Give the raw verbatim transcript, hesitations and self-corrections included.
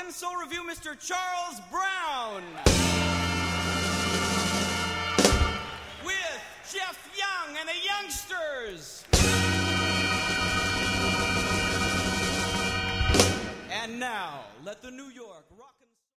Heart and Soul Review, Mister Charles Brown. With Jeff Young and the Youngsters. And now, let the New York